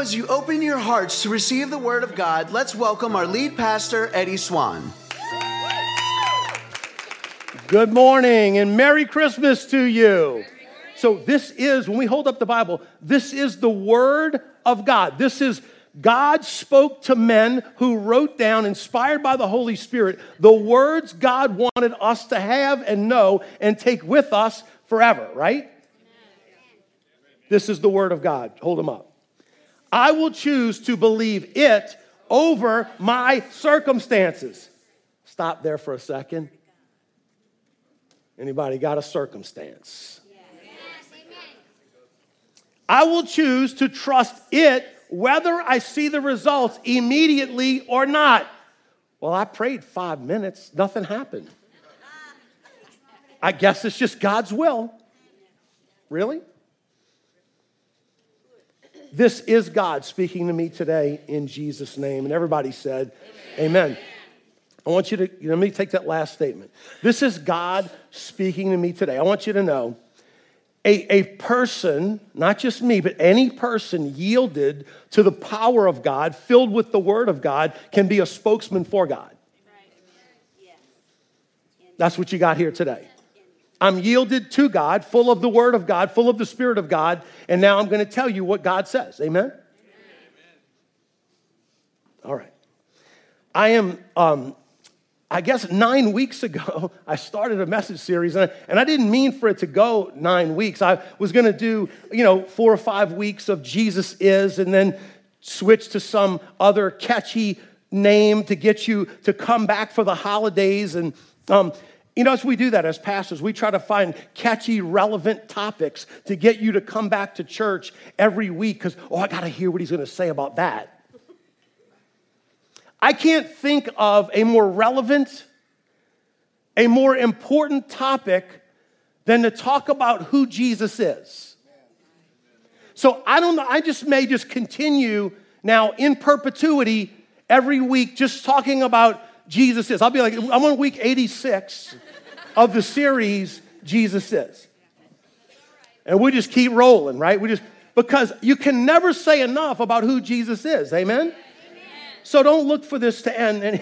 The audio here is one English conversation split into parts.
as you open your hearts to receive the Word of God, let's welcome our lead pastor, Eddie Swan. Good morning and Merry Christmas to you. So this is, when we hold up the Bible, this is the Word of God. This is God spoke to men who wrote down, inspired by the Holy Spirit, the words God wanted us to have and know and take with us forever, right? This is the Word of God. Hold them up. I will choose to believe it over my circumstances. Stop there for a second. Anybody got a circumstance? I will choose to trust it whether I see the results immediately or not. Well, I prayed 5 minutes. Nothing happened. I guess it's just God's will. Really? This is God speaking to me today in Jesus' name. And everybody said, Amen. I want you to, let me take that last statement. This is God speaking to me today. I want you to know, a person, not just me, but any person yielded to the power of God, filled with the Word of God, can be a spokesman for God. That's what you got here today. I'm yielded to God, full of the Word of God, full of the Spirit of God, and now I'm going to tell you what God says. Amen? All right. I am, I guess 9 weeks ago, I started a message series, and I didn't mean for it to go 9 weeks. I was going to do, 4 or 5 weeks of Jesus Is, and then switch to some other catchy name to get you to come back for the holidays. And, as we do that as pastors, we try to find catchy, relevant topics to get you to come back to church every week because, I got to hear what he's going to say about that. I can't think of a more relevant, a more important topic than to talk about who Jesus is. So I don't know, I may just continue now in perpetuity every week just talking about Jesus is. I'll be like, I'm on week 86 of the series, Jesus Is. And we just keep rolling, right? Because you can never say enough about who Jesus is, amen? So don't look for this to end.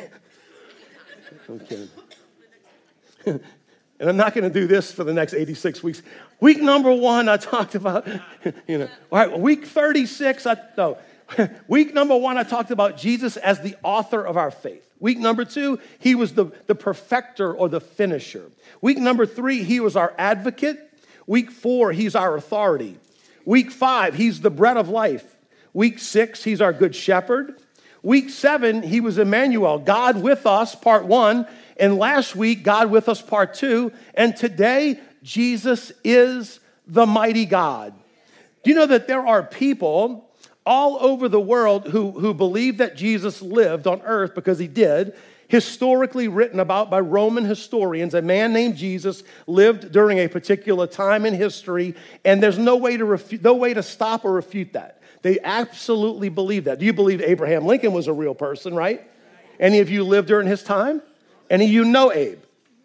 I'm kidding. And I'm not going to do this for the next 86 weeks. Week number 1, I talked about, All right, week 36, Week number 1, I talked about Jesus as the author of our faith. Week number 2, he was the perfecter or the finisher. Week number 3, he was our advocate. Week 4, he's our authority. Week 5, he's the bread of life. Week 6, he's our good shepherd. Week 7, he was Emmanuel, God with us, part 1. And last week, God with us, part 2. And today, Jesus is the mighty God. Do you know that there are people all over the world who believe that Jesus lived on earth because he did, historically written about by Roman historians? A man named Jesus lived during a particular time in history, and there's no way to stop or refute that. They absolutely believe that. Do you believe Abraham Lincoln was a real person, right? Any of you lived during his time? Any of you know Abe?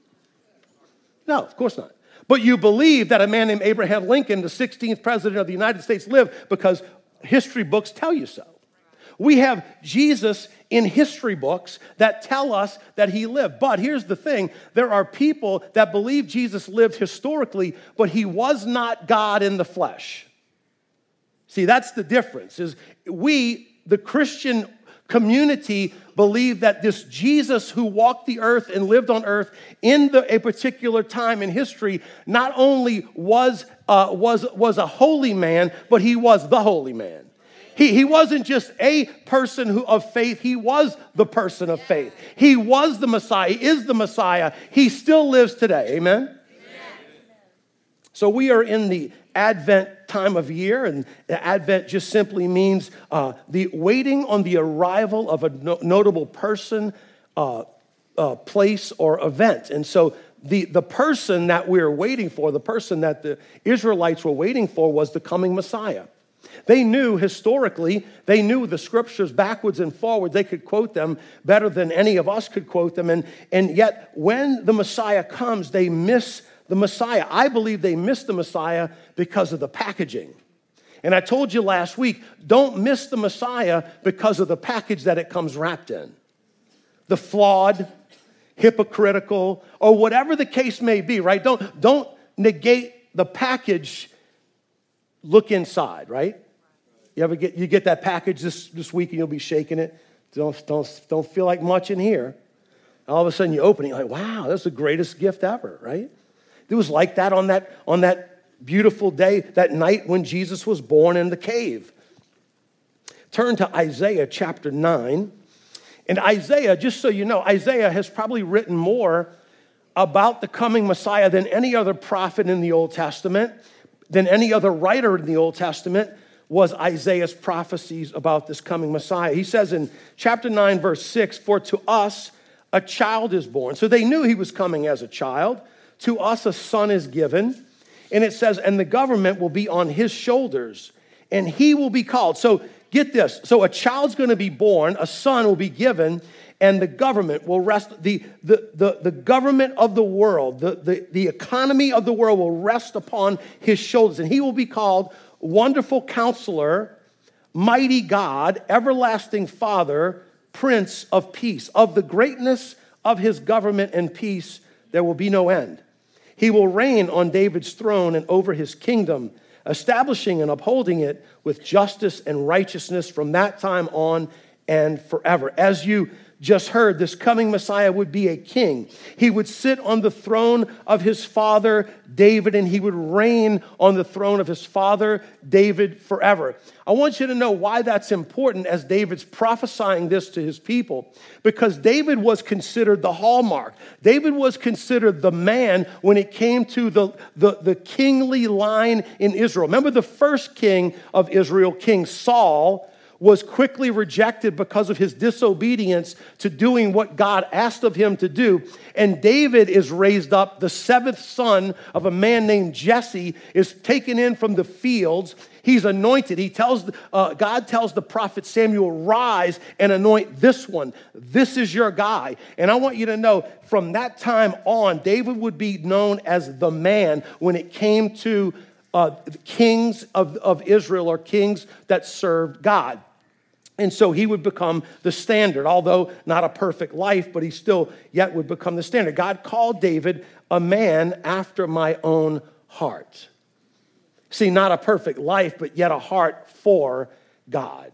No, of course not. But you believe that a man named Abraham Lincoln, the 16th president of the United States, lived because history books tell you so. We have Jesus in history books that tell us that he lived. But here's the thing. There are people that believe Jesus lived historically, but he was not God in the flesh. See, that's the difference. Is we, the Christian community, believe that this Jesus who walked the earth and lived on earth in a particular time in history not only was a holy man, but he was the holy man. He wasn't just a person of faith. He was the person of faith. He was the Messiah, is the Messiah. He still lives today. Amen? So we are in the Advent time of year, and Advent just simply means the waiting on the arrival of a notable person, place, or event. And so the person that we're waiting for, the person that the Israelites were waiting for, was the coming Messiah. They knew historically, they knew the scriptures backwards and forwards. They could quote them better than any of us could quote them. And yet, when the Messiah comes, they miss the Messiah. I believe they miss the Messiah because of the packaging. And I told you last week, don't miss the Messiah because of the package that it comes wrapped in. The flawed, hypocritical, or whatever the case may be, right? Don't negate the package. Look inside, right? You get that package this week and you'll be shaking it. Don't feel like much in here. All of a sudden you open it, you're like, wow, that's the greatest gift ever, right? It was like that on that beautiful day, that night when Jesus was born in the cave. Turn to Isaiah chapter 9. And Isaiah, just so you know, Isaiah has probably written more about the coming Messiah than any other prophet in the Old Testament, than any other writer in the Old Testament was Isaiah's prophecies about this coming Messiah. He says in chapter 9, verse 6, "For to us a child is born." So they knew he was coming as a child. "To us a son is given." And it says, "And the government will be on his shoulders, and he will be called." So get this. So a child's going to be born, a son will be given, and the government will rest, the government of the world, the economy of the world will rest upon his shoulders. And he will be called Wonderful Counselor, Mighty God, Everlasting Father, Prince of Peace. Of the greatness of his government and peace, there will be no end. He will reign on David's throne and over his kingdom, establishing and upholding it with justice and righteousness from that time on and forever. As you just heard, this coming Messiah would be a king. He would sit on the throne of his father David, and he would reign on the throne of his father David forever. I want you to know why that's important as David's prophesying this to his people, because David was considered the hallmark. David was considered the man when it came to the kingly line in Israel. Remember the first king of Israel, King Saul, was quickly rejected because of his disobedience to doing what God asked of him to do. And David is raised up, the seventh son of a man named Jesse, is taken in from the fields. He's anointed. God tells the prophet Samuel, "Rise and anoint this one. This is your guy." And I want you to know, from that time on, David would be known as the man when it came to kings of Israel, or kings that served God. And so he would become the standard, although not a perfect life, but he still yet would become the standard. God called David a man after my own heart. See, not a perfect life, but yet a heart for God.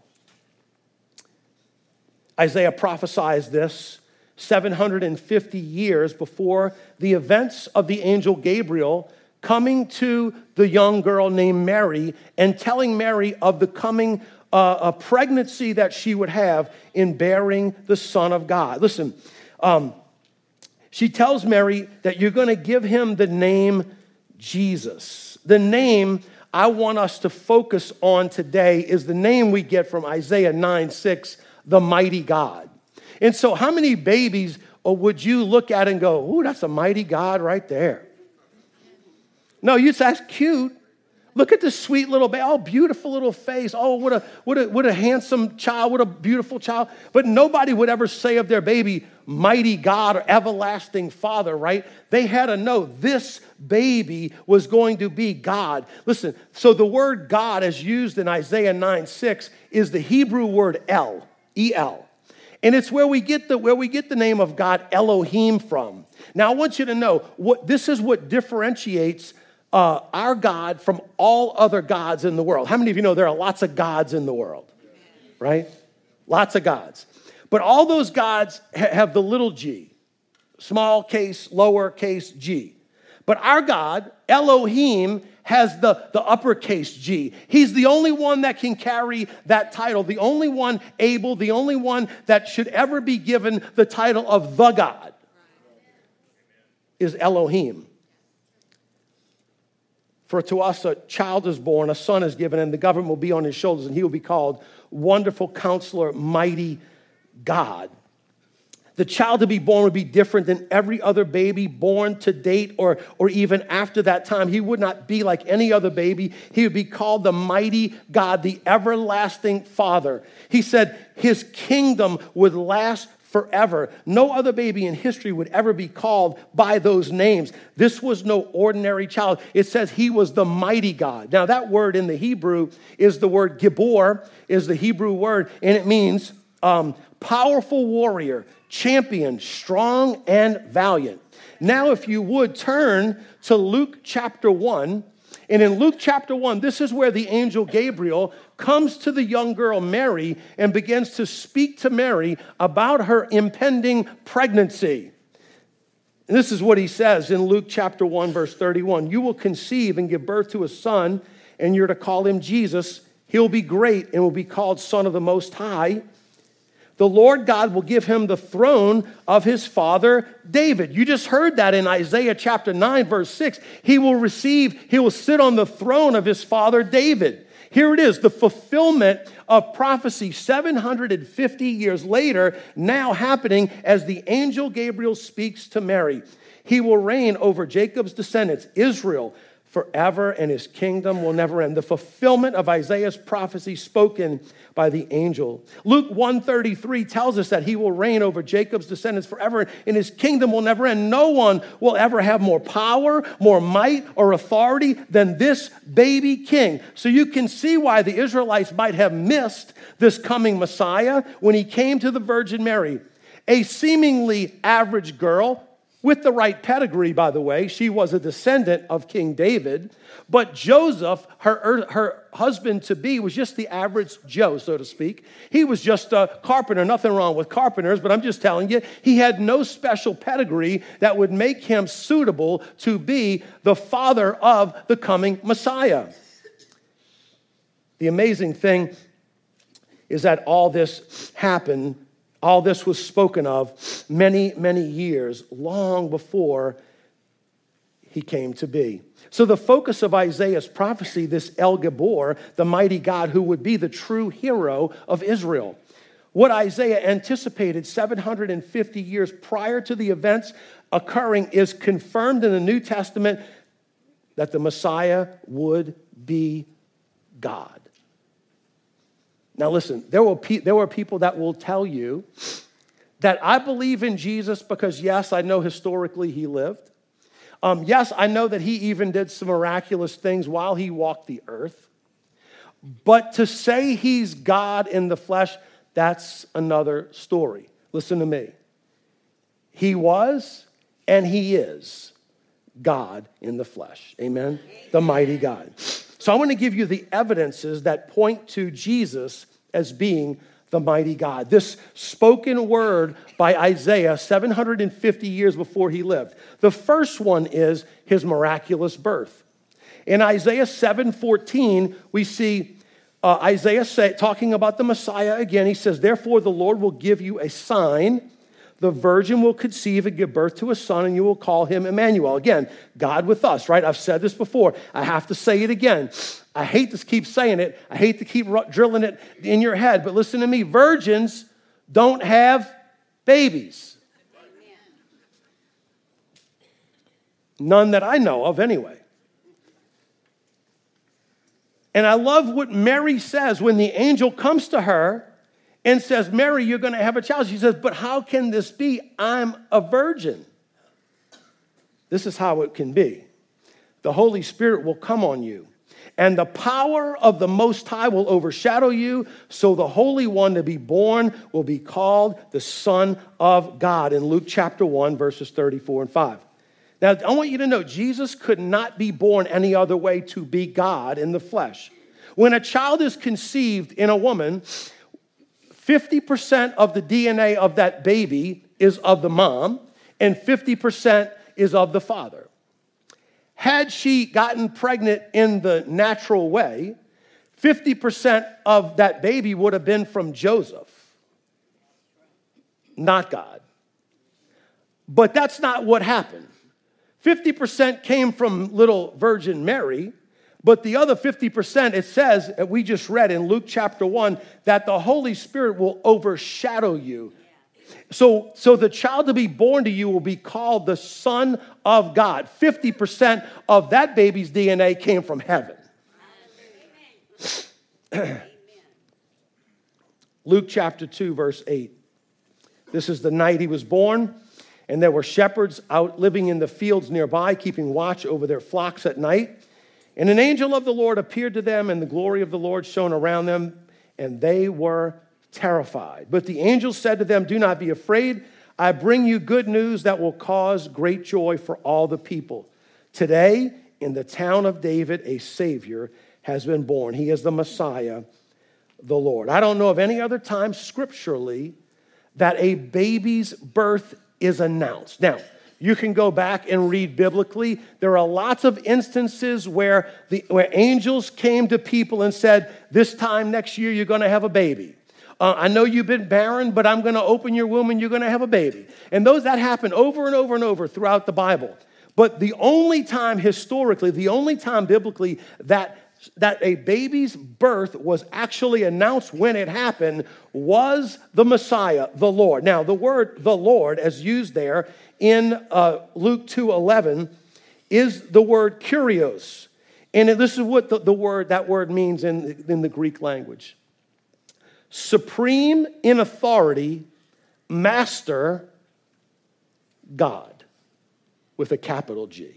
Isaiah prophesies this 750 years before the events of the angel Gabriel coming to the young girl named Mary and telling Mary of the coming a pregnancy that she would have in bearing the Son of God. Listen, she tells Mary that you're going to give him the name Jesus. The name I want us to focus on today is the name we get from Isaiah 9:6, the mighty God. And so how many babies would you look at and go, "Ooh, that's a mighty God right there"? No, you say, "That's cute. Look at this sweet little baby. Oh, beautiful little face. Oh, what a handsome child. What a beautiful child." But nobody would ever say of their baby, "Mighty God" or "Everlasting Father," right? They had to know this baby was going to be God. Listen, so the word God as used in Isaiah 9:6 is the Hebrew word El, E-L. And it's where we get the name of God, Elohim, from. Now, I want you to know, this is what differentiates our God from all other gods in the world. How many of you know there are lots of gods in the world, right? Lots of gods. But all those gods have the little g, small case, lower case g. But our God, Elohim, has the uppercase G. He's the only one that can carry that title, the only one able, the only one that should ever be given the title of the God is Elohim. "For to us a child is born, a son is given, and the government will be on his shoulders, and he will be called Wonderful Counselor, Mighty God." The child to be born would be different than every other baby born to date or even after that time. He would not be like any other baby. He would be called the Mighty God, the Everlasting Father. He said his kingdom would last forever. No other baby in history would ever be called by those names. This was no ordinary child. It says he was the mighty God. Now that word in the Hebrew is the word Gibor, is the Hebrew word, and it means powerful warrior, champion, strong and valiant. Now if you would turn to Luke chapter 1, and in Luke chapter 1, this is where the angel Gabriel comes to the young girl Mary and begins to speak to Mary about her impending pregnancy. And this is what he says in Luke chapter 1, verse 31. You will conceive and give birth to a son, and you're to call him Jesus. He'll be great and will be called Son of the Most High. The Lord God will give him the throne of his father David. You just heard that in Isaiah chapter 9, verse 6. He will sit on the throne of his father David. Here it is, the fulfillment of prophecy 750 years later, now happening as the angel Gabriel speaks to Mary. He will reign over Jacob's descendants, Israel, forever, and his kingdom will never end. The fulfillment of Isaiah's prophecy spoken by the angel. Luke 1:33 tells us that he will reign over Jacob's descendants forever, and his kingdom will never end. No one will ever have more power, more might, or authority than this baby king. So you can see why the Israelites might have missed this coming Messiah when he came to the Virgin Mary, a seemingly average girl, with the right pedigree, by the way. She was a descendant of King David. But Joseph, her husband-to-be, was just the average Joe, so to speak. He was just a carpenter. Nothing wrong with carpenters, but I'm just telling you, he had no special pedigree that would make him suitable to be the father of the coming Messiah. The amazing thing is that all this happened. All this was spoken of many, many years, long before he came to be. So the focus of Isaiah's prophecy, this El Gibor, the mighty God who would be the true hero of Israel. What Isaiah anticipated 750 years prior to the events occurring is confirmed in the New Testament that the Messiah would be God. Now listen, there were people that will tell you that I believe in Jesus because, yes, I know historically he lived. Yes, I know that he even did some miraculous things while he walked the earth. But to say he's God in the flesh, that's another story. Listen to me. He was and he is God in the flesh. Amen? The mighty God. So I want to give you the evidences that point to Jesus as being the mighty God. This spoken word by Isaiah 750 years before he lived. The first one is his miraculous birth. In Isaiah 7:14, we see Isaiah talking about the Messiah again. He says, therefore the Lord will give you a sign. The virgin will conceive and give birth to a son, and you will call him Emmanuel. Again, God with us, right? I've said this before. I have to say it again. I hate to keep saying it. I hate to keep drilling it in your head. But listen to me. Virgins don't have babies. None that I know of anyway. And I love what Mary says when the angel comes to her and says, Mary, you're going to have a child. She says, but how can this be? I'm a virgin. This is how it can be. The Holy Spirit will come on you, and the power of the Most High will overshadow you, so the Holy One to be born will be called the Son of God, in Luke chapter 1, verses 34 and 5. Now, I want you to know, Jesus could not be born any other way to be God in the flesh. When a child is conceived in a woman, 50% of the DNA of that baby is of the mom, and 50% is of the father. Had she gotten pregnant in the natural way, 50% of that baby would have been from Joseph, not God. But that's not what happened. 50% came from little Virgin Mary, but the other 50%, it says, we just read in Luke chapter 1, that the Holy Spirit will overshadow you. So the child to be born to you will be called the Son of God. 50% of that baby's DNA came from heaven. Luke chapter 2, verse 8. This is the night he was born. And there were shepherds out living in the fields nearby, keeping watch over their flocks at night. And an angel of the Lord appeared to them, and the glory of the Lord shone around them, and they were terrified. But the angel said to them, "Do not be afraid. I bring you good news that will cause great joy for all the people. Today, in the town of David, a Savior has been born. He is the Messiah, the Lord." I don't know of any other time scripturally that a baby's birth is announced. Now, you can go back and read biblically. There are lots of instances where angels came to people and said, "This time next year, you're going to have a baby. I know you've been barren, but I'm going to open your womb and you're going to have a baby." And that happen over and over and over throughout the Bible. But the only time historically, the only time biblically that a baby's birth was actually announced when it happened was the Messiah, the Lord. Now, the word "the Lord," as used there in Luke 2:11, is the word "kurios." And this is what that word means in the Greek language. Supreme in authority, master, God, with a capital G.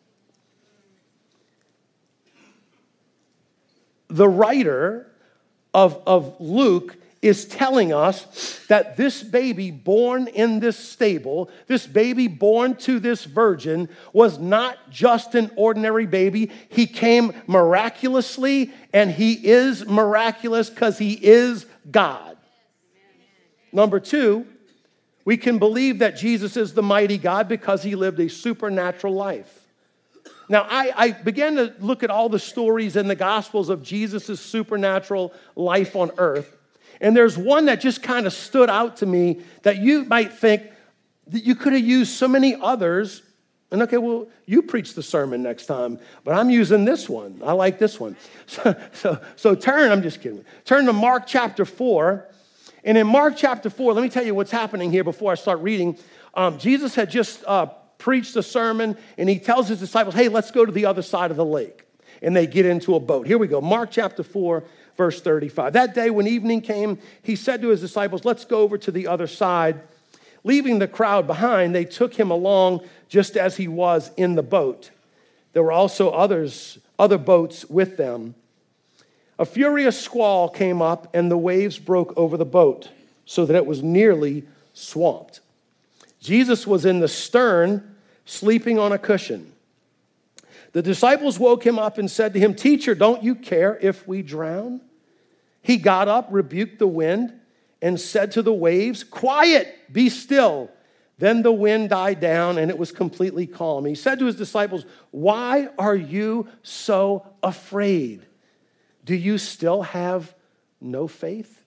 The writer of Luke is telling us that this baby born in this stable, this baby born to this virgin, was not just an ordinary baby. He came miraculously, and he is miraculous because he is God. Number two, we can believe that Jesus is the mighty God because he lived a supernatural life. Now, I began to look at all the stories in the Gospels of Jesus' supernatural life on earth. And there's one that just kind of stood out to me that you might think that you could have used so many others. And okay, well, you preach the sermon next time, but I'm using this one. I like this one. So turn, I'm just kidding. Turn to Mark chapter 4. And in Mark chapter 4, let me tell you what's happening here before I start reading. Jesus had just preached a sermon, and he tells his disciples, "Hey, let's go to the other side of the lake." And they get into a boat. Here we go. Mark chapter 4, verse 35. That day when evening came, he said to his disciples, "Let's go over to the other side." Leaving the crowd behind, they took him along just as he was in the boat. There were also other boats with them. A furious squall came up, and the waves broke over the boat so that it was nearly swamped. Jesus was in the stern, sleeping on a cushion. The disciples woke him up and said to him, "Teacher, don't you care if we drown?" He got up, rebuked the wind, and said to the waves, "Quiet, be still." Then the wind died down, and it was completely calm. He said to his disciples, "Why are you so afraid? Do you still have no faith?"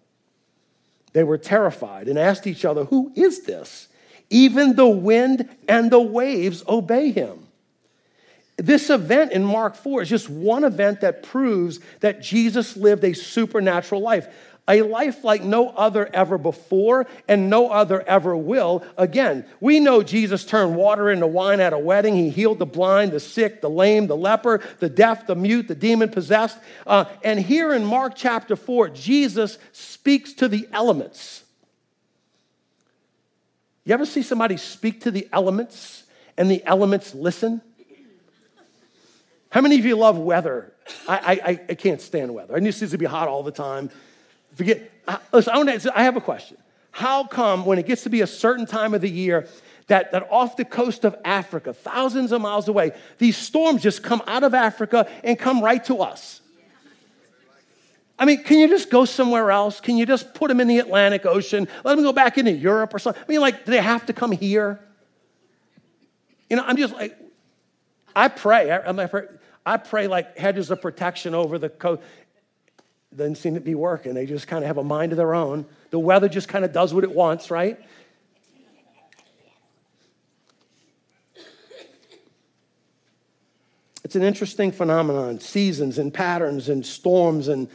They were terrified and asked each other, "Who is this? Even the wind and the waves obey him." This event in Mark 4 is just one event that proves that Jesus lived a supernatural life, a life like no other ever before and no other ever will. Again, we know Jesus turned water into wine at a wedding. He healed the blind, the sick, the lame, the leper, the deaf, the mute, the demon-possessed. And here in Mark chapter 4, Jesus speaks to the elements. You ever see somebody speak to the elements and the elements listen? How many of you love weather? I can't stand weather. I need it to be hot all the time. Listen, I have a question. How come when it gets to be a certain time of the year that off the coast of Africa, thousands of miles away, these storms just come out of Africa and come right to us? I mean, can you just go somewhere else? Can you just put them in the Atlantic Ocean? Let them go back into Europe or something? I mean, like, do they have to come here? You know, I'm just like, I pray like hedges of protection over the coast. Doesn't seem to be working. They just kind of have a mind of their own. The weather just kind of does what it wants, right? It's an interesting phenomenon, seasons and patterns and storms. And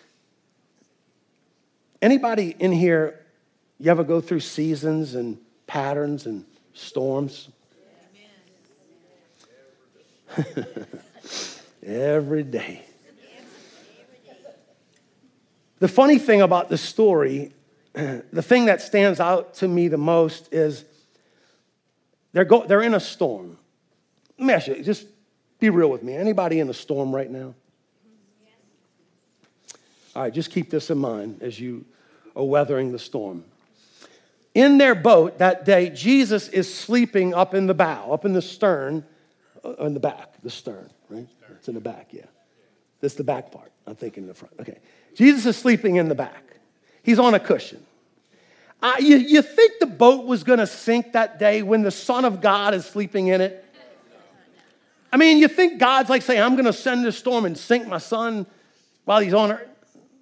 anybody in here, you ever go through seasons and patterns and storms? Every day. The funny thing about this story the thing that stands out to me the most is they're in a storm. Let me ask you, just be real with me. Anybody in a storm right now? All right, just keep this in mind as you are weathering the storm. In their boat that day, Jesus is sleeping up in the bow, up in the stern, in the back, the stern, right? It's in the back, yeah. This is the back part. I'm thinking the front. Okay. Jesus is sleeping in the back. He's on a cushion. You think the boat was going to sink that day when the Son of God is sleeping in it? I mean, you think God's like saying, I'm going to send this storm and sink my son while he's on earth?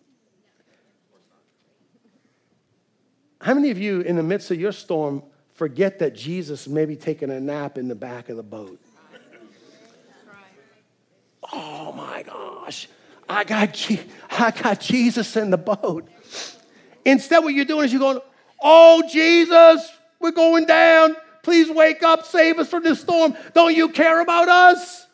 How many of you, in the midst of your storm, forget that Jesus may be taking a nap in the back of the boat? Oh my gosh, I got Jesus in the boat. Instead, what you're doing is you're going, oh, Jesus, we're going down. Please wake up, save us from this storm. Don't you care about us?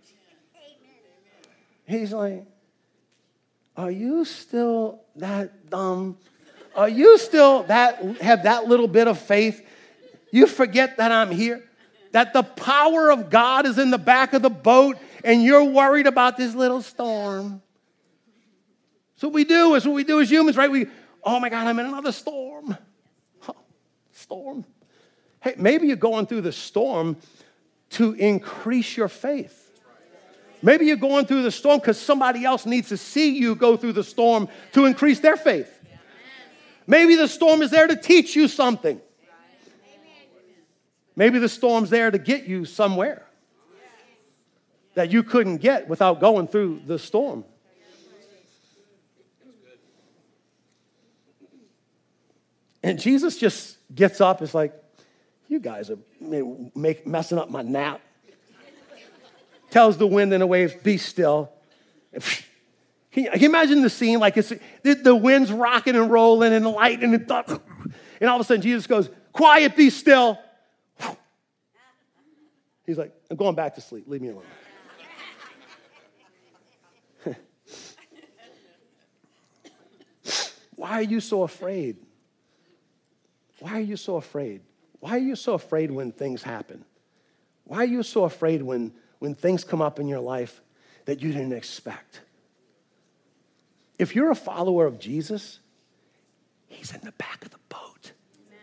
He's like, are you still that dumb? Are you still have that little bit of faith? You forget that I'm here? That the power of God is in the back of the boat and you're worried about this little storm. So what we do is as humans, right? Oh my God, I'm in another storm. Storm. Hey, maybe you're going through the storm to increase your faith. Maybe you're going through the storm because somebody else needs to see you go through the storm to increase their faith. Maybe the storm is there to teach you something. Maybe the storm's there to get you somewhere that you couldn't get without going through the storm. And Jesus just gets up. It's like, you guys are messing up my nap. Tells the wind and the waves, be still. Can you imagine the scene? Like the wind's rocking and rolling and the lightning and all of a sudden Jesus goes, quiet, be still. He's like, I'm going back to sleep. Leave me alone. Why are you so afraid? Why are you so afraid? Why are you so afraid when things happen? Why are you so afraid when things come up in your life that you didn't expect? If you're a follower of Jesus, he's in the back of the boat.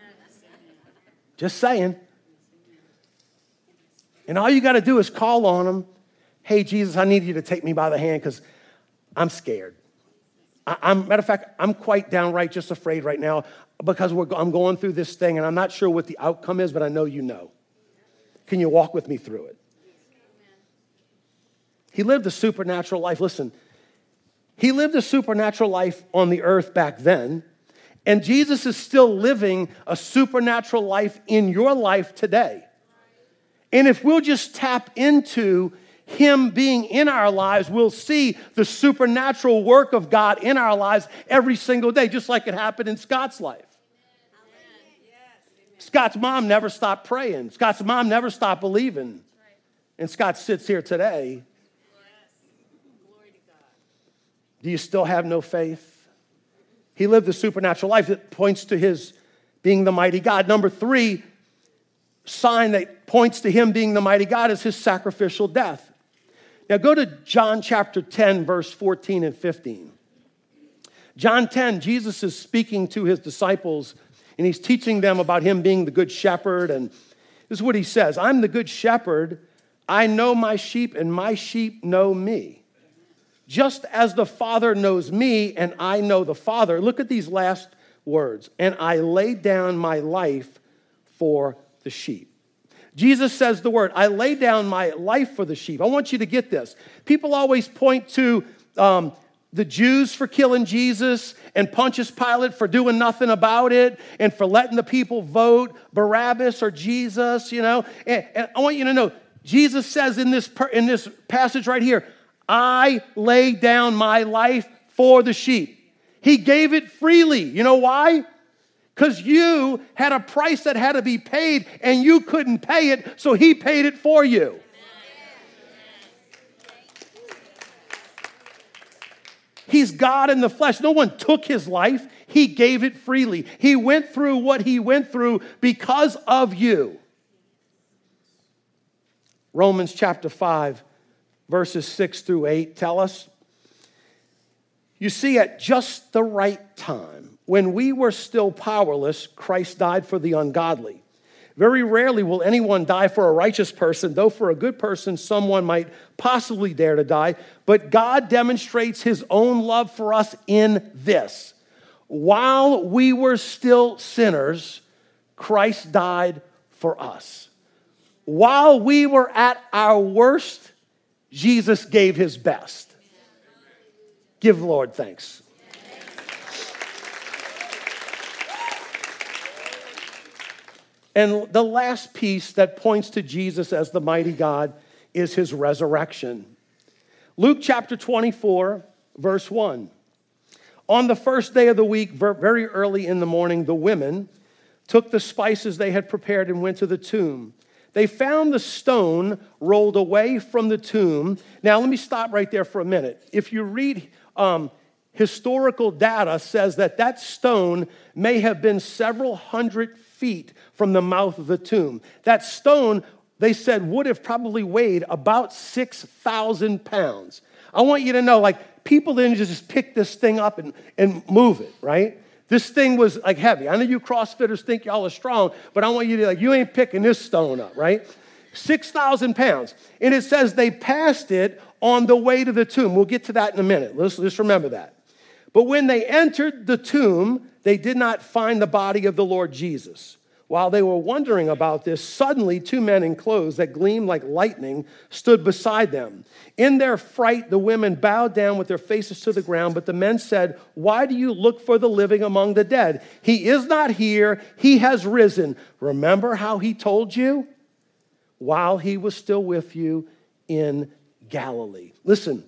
Just saying. And all you got to do is call on him. Hey, Jesus, I need you to take me by the hand because I'm scared. Matter of fact, I'm quite downright just afraid right now because I'm going through this thing and I'm not sure what the outcome is, but I know you know. Can you walk with me through it? He lived a supernatural life. Listen, he lived a supernatural life on the earth back then, and Jesus is still living a supernatural life in your life today. And if we'll just tap into him being in our lives, we'll see the supernatural work of God in our lives every single day, just like it happened in Scott's life. Scott's mom never stopped praying. Scott's mom never stopped believing. And Scott sits here today. Do you still have no faith? He lived a supernatural life that points to his being the mighty God. Number 3 sign that points to him being the mighty God is his sacrificial death. Now go to John chapter 10, verse 14 and 15. John 10, Jesus is speaking to his disciples and he's teaching them about him being the good shepherd. And this is what he says, I'm the good shepherd. I know my sheep and my sheep know me. Just as the Father knows me and I know the Father. Look at these last words. And I lay down my life for the sheep. Jesus says the word, I lay down my life for the sheep. I want you to get this. People always point to the Jews for killing Jesus and Pontius Pilate for doing nothing about it and for letting the people vote Barabbas or Jesus, you know. And I want you to know, Jesus says in this passage right here, I lay down my life for the sheep. He gave it freely. You know why? Because you had a price that had to be paid and you couldn't pay it, so he paid it for you. He's God in the flesh. No one took his life. He gave it freely. He went through what he went through because of you. Romans chapter 5, verses 6 through 8 tell us, you see, at just the right time, when we were still powerless, Christ died for the ungodly. Very rarely will anyone die for a righteous person, though for a good person, someone might possibly dare to die. But God demonstrates his own love for us in this. While we were still sinners, Christ died for us. While we were at our worst, Jesus gave his best. Give the Lord thanks. And the last piece that points to Jesus as the mighty God is his resurrection. Luke chapter 24, verse 1. On the first day of the week, very early in the morning, the women took the spices they had prepared and went to the tomb. They found the stone rolled away from the tomb. Now, let me stop right there for a minute. If you read historical data, says that stone may have been several hundred feet from the mouth of the tomb. That stone, they said, would have probably weighed about 6,000 pounds. I want you to know, like, people didn't just pick this thing up and move it, right? This thing was, like, heavy. I know you CrossFitters think y'all are strong, but I want you to, like, you ain't picking this stone up, right? 6,000 pounds. And it says they passed it on the way to the tomb. We'll get to that in a minute. Let's just remember that. But when they entered the tomb, they did not find the body of the Lord Jesus. While they were wondering about this, suddenly 2 men in clothes that gleamed like lightning stood beside them. In their fright, the women bowed down with their faces to the ground, but the men said, "Why do you look for the living among the dead? He is not here, he has risen. Remember how he told you while he was still with you in Galilee." Listen,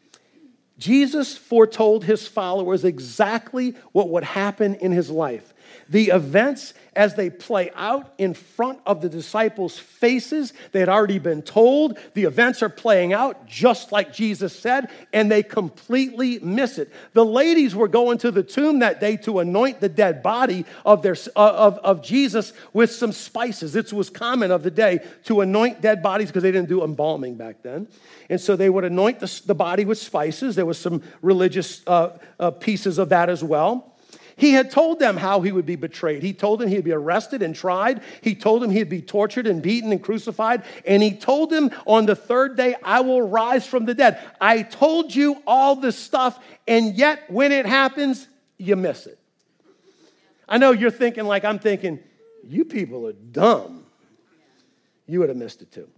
Jesus foretold his followers exactly what would happen in his life. The events as they play out in front of the disciples' faces, they had already been told. The events are playing out just like Jesus said, and they completely miss it. The ladies were going to the tomb that day to anoint the dead body of Jesus with some spices. It was common of the day to anoint dead bodies because they didn't do embalming back then. And so they would anoint the body with spices. There was some religious pieces of that as well. He had told them how he would be betrayed. He told them he'd be arrested and tried. He told them he'd be tortured and beaten and crucified. And he told them on the third day, I will rise from the dead. I told you all this stuff, and yet when it happens, you miss it. I know you're thinking like I'm thinking, you people are dumb. You would have missed it too.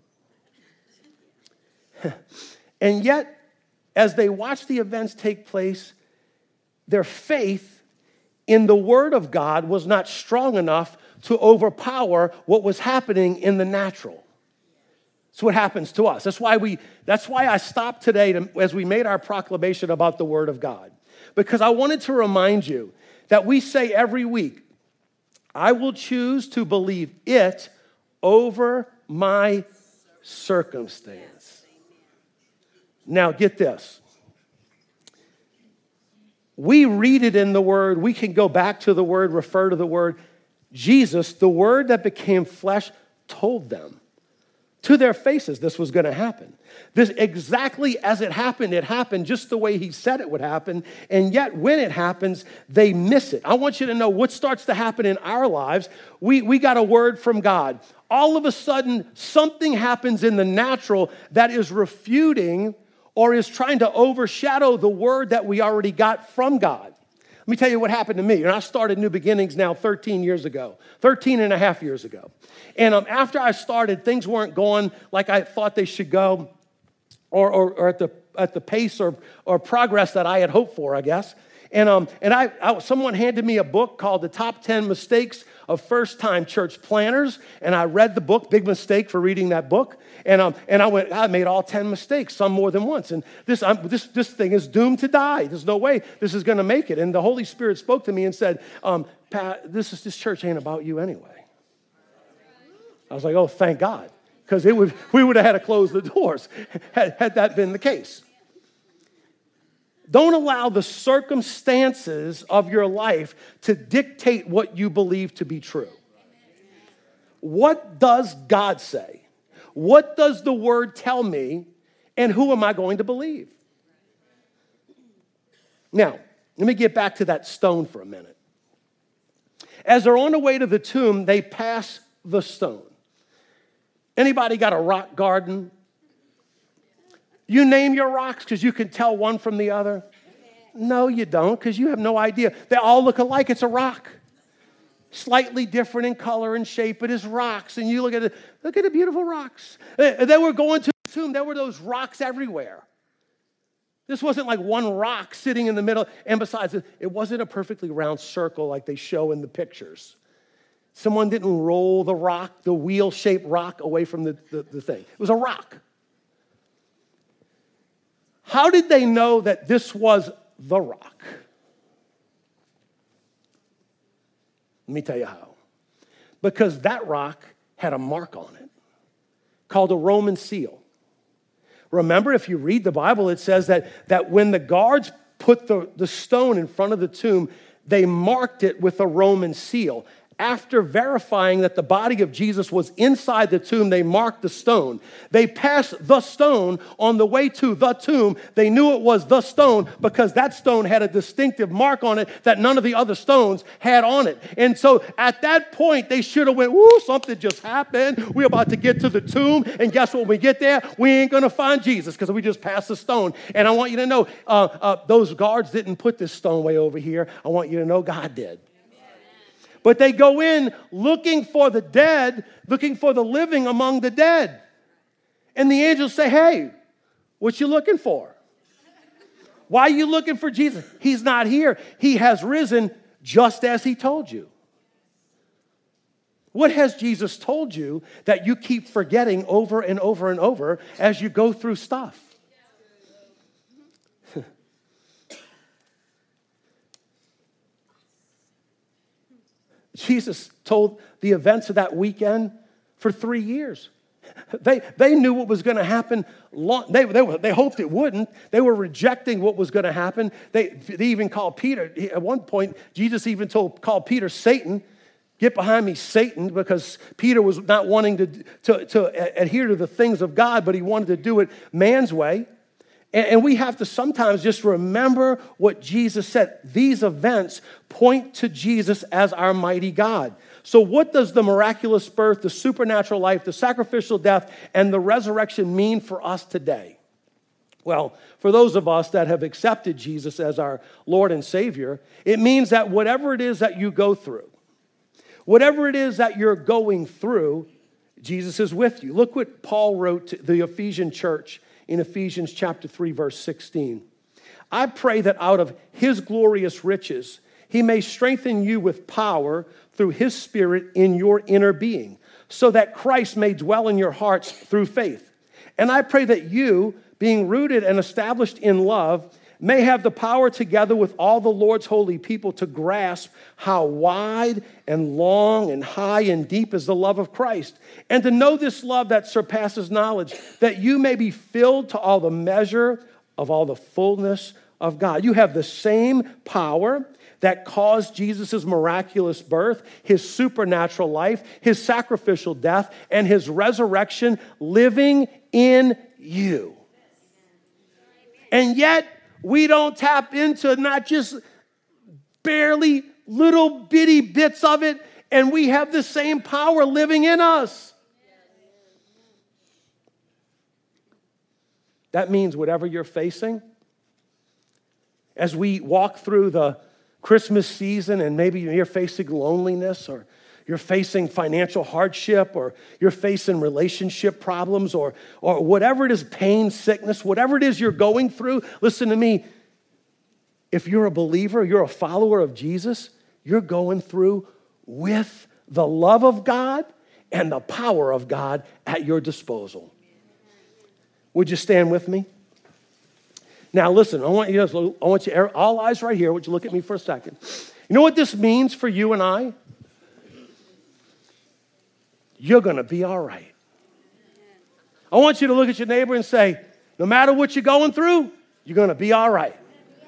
And yet, as they watched the events take place, their faith in the Word of God was not strong enough to overpower what was happening in the natural. That's what happens to us. That's why I stopped today as we made our proclamation about the Word of God. Because I wanted to remind you that we say every week, I will choose to believe it over my circumstance. Now get this. We read it in the Word. We can go back to the Word, refer to the Word. Jesus, the Word that became flesh, told them to their faces this was going to happen. This exactly as it happened just the way he said it would happen. And yet when it happens, they miss it. I want you to know what starts to happen in our lives. We got a word from God. All of a sudden, something happens in the natural that is refuting or is trying to overshadow the word that we already got from God. Let me tell you what happened to me. And I started New Beginnings now 13 years ago, 13 and a half years ago. And after I started, things weren't going like I thought they should go or at the pace or progress that I had hoped for, I guess. And someone handed me a book called The Top 10 Mistakes of First-Time Church Planners, and I read the book, big mistake for reading that book, and I made all 10 mistakes, some more than once, and this thing is doomed to die. There's no way this is going to make it. And the Holy Spirit spoke to me and said, Pat, this church ain't about you anyway. I was like, oh, thank God, because we would have had to close the doors had that been the case. Don't allow the circumstances of your life to dictate what you believe to be true. What does God say? What does the word tell me? And who am I going to believe? Now, let me get back to that stone for a minute. As they're on the way to the tomb, they pass the stone. Anybody got a rock garden? You name your rocks because you can tell one from the other? No, you don't, because you have no idea. They all look alike. It's a rock. Slightly different in color and shape, but it's rocks. And you look at the beautiful rocks. They were going to the tomb. There were those rocks everywhere. This wasn't like one rock sitting in the middle. And besides, it wasn't a perfectly round circle like they show in the pictures. Someone didn't roll the rock, the wheel-shaped rock, away from the thing. It was a rock. How did they know that this was the rock? Let me tell you how. Because that rock had a mark on it called a Roman seal. Remember, if you read the Bible, it says that when the guards put the stone in front of the tomb, they marked it with a Roman seal. After verifying that the body of Jesus was inside the tomb, they marked the stone. They passed the stone on the way to the tomb. They knew it was the stone because that stone had a distinctive mark on it that none of the other stones had on it. And so at that point, they should have went, woo, something just happened. We're about to get to the tomb. And guess what? When we get there, we ain't going to find Jesus because we just passed the stone. And I want you to know, those guards didn't put this stone way over here. I want you to know God did. But they go in looking for the dead, looking for the living among the dead. And the angels say, hey, what you looking for? Why are you looking for Jesus? He's not here. He has risen just as he told you. What has Jesus told you that you keep forgetting over and over and over as you go through stuff? Jesus told the events of that weekend for 3 years. They knew what was going to happen. They hoped it wouldn't. They were rejecting what was going to happen. They even called Peter. At one point, Jesus even called Peter Satan. Get behind me, Satan, because Peter was not wanting to adhere to the things of God, but he wanted to do it man's way. And we have to sometimes just remember what Jesus said. These events point to Jesus as our mighty God. So what does the miraculous birth, the supernatural life, the sacrificial death, and the resurrection mean for us today? Well, for those of us that have accepted Jesus as our Lord and Savior, it means that whatever it is that you go through, whatever it is that you're going through, Jesus is with you. Look what Paul wrote to the Ephesian church in Ephesians chapter 3, verse 16. I pray that out of his glorious riches, he may strengthen you with power through his Spirit in your inner being, so that Christ may dwell in your hearts through faith. And I pray that you, being rooted and established in love, may have the power together with all the Lord's holy people to grasp how wide and long and high and deep is the love of Christ, and to know this love that surpasses knowledge, that you may be filled to all the measure of all the fullness of God. You have the same power that caused Jesus' miraculous birth, his supernatural life, his sacrificial death, and his resurrection living in you. And yet, we don't tap into not just barely little bitty bits of it, and we have the same power living in us. That means whatever you're facing, as we walk through the Christmas season and maybe you're facing loneliness, or you're facing financial hardship, or you're facing relationship problems, or whatever it is, pain, sickness, whatever it is you're going through, listen to me. If you're a believer, you're a follower of Jesus, you're going through with the love of God and the power of God at your disposal. Would you stand with me? Now listen, I want you, all eyes right here. Would you look at me for a second? You know what this means for you and I? You're going to be all right. I want you to look at your neighbor and say, no matter what you're going through, you're going to be all right.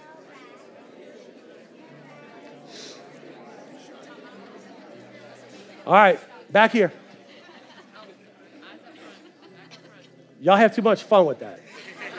All right, back here. Y'all have too much fun with that.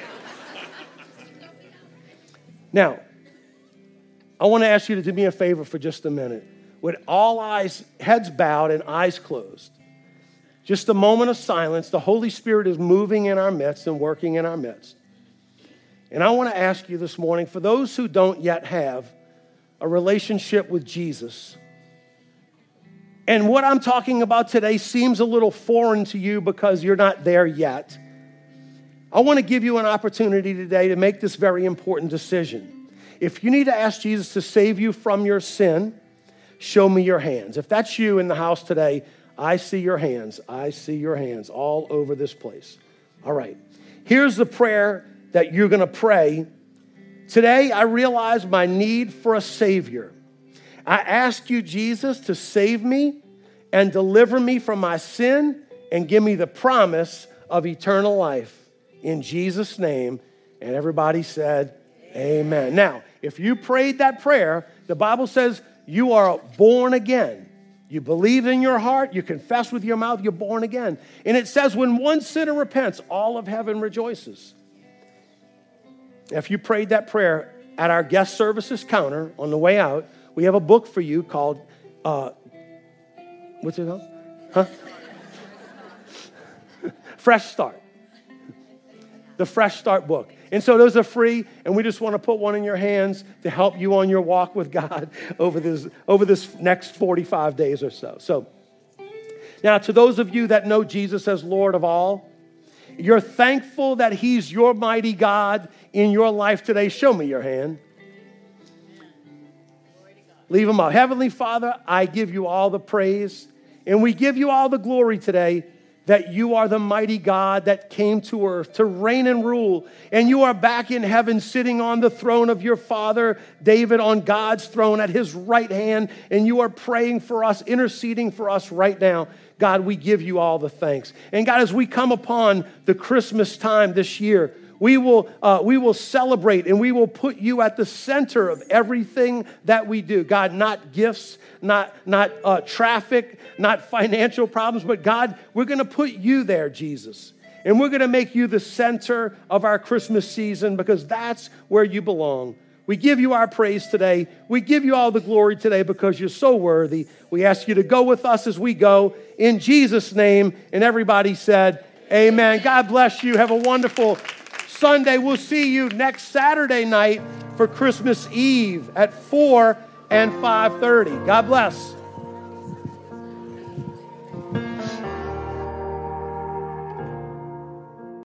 Now, I want to ask you to do me a favor for just a minute. With all eyes, heads bowed and eyes closed, just a moment of silence. The Holy Spirit is moving in our midst and working in our midst. And I want to ask you this morning, for those who don't yet have a relationship with Jesus, and what I'm talking about today seems a little foreign to you because you're not there yet, I want to give you an opportunity today to make this very important decision. If you need to ask Jesus to save you from your sin, show me your hands. If that's you in the house today, I see your hands. I see your hands all over this place. All right. Here's the prayer that you're going to pray. Today, I realize my need for a Savior. I ask you, Jesus, to save me and deliver me from my sin and give me the promise of eternal life. In Jesus' name. And everybody said, amen. Now, if you prayed that prayer, the Bible says you are born again. You believe in your heart, you confess with your mouth, you're born again. And it says when one sinner repents, all of heaven rejoices. If you prayed that prayer at our guest services counter on the way out, we have a book for you called, what's it called? Huh? Fresh Start. The Fresh Start book. And so those are free, and we just want to put one in your hands to help you on your walk with God over this next 45 days or so. So now, to those of you that know Jesus as Lord of all, you're thankful that he's your mighty God in your life today. Show me your hand. Leave them up. Heavenly Father, I give you all the praise, and we give you all the glory today that you are the mighty God that came to earth to reign and rule. And you are back in heaven sitting on the throne of your father, David, on God's throne at his right hand. And you are praying for us, interceding for us right now. God, we give you all the thanks. And God, as we come upon the Christmas time this year, we will celebrate and we will put you at the center of everything that we do. God, not gifts, not traffic, not financial problems, but God, we're going to put you there, Jesus. And we're going to make you the center of our Christmas season because that's where you belong. We give you our praise today. We give you all the glory today because you're so worthy. We ask you to go with us as we go in Jesus' name. And everybody said, amen. God bless you. Have a wonderful Sunday. We'll see you next Saturday night for Christmas Eve at 4 and 5:30. God bless.